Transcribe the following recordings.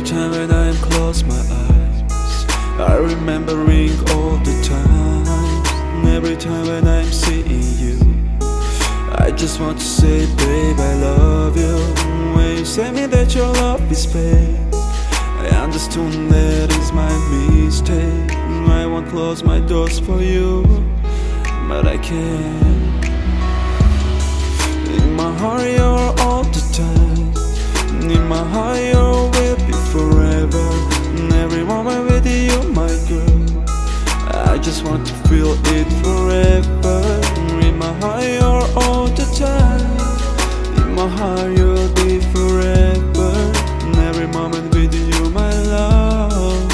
time when I close my eyes, I remembering all the times. And every time when I'm seeing you, I just want to say, babe, I love you. When you say me that your love is pain, I understood that is my mistake. I won't close my doors for you, but I can't. In my heart you're all the time, in my heart you will be forever. And every moment with you, my girl, I just want to feel it forever. In my heart you're all the time, in my heart you'll be forever. And every moment with you, my love.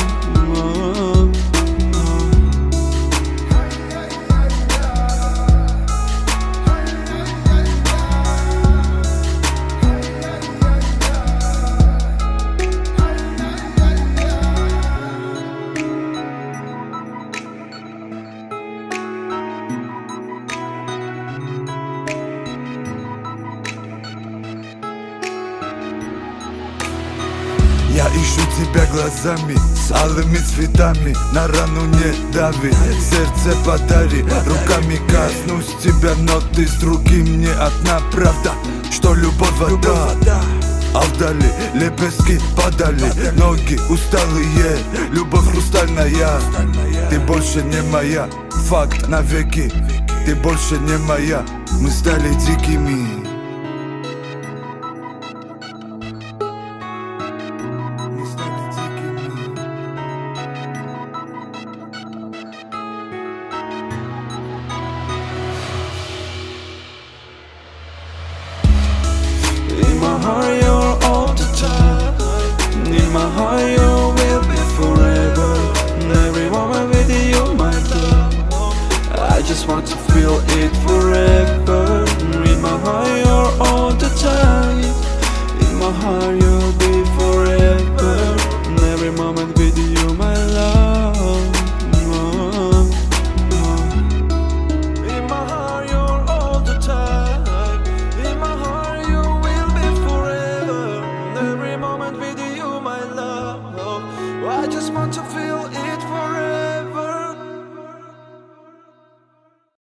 Я ищу тебя глазами, с алыми цветами. На рану не дави, сердце подари. Руками коснусь тебя, но ты с другим не одна. Правда, что любовь вода. А вдали лепестки падали, ноги усталые, любовь хрустальная. Ты больше не моя, факт навеки. Ты больше не моя, мы стали дикими.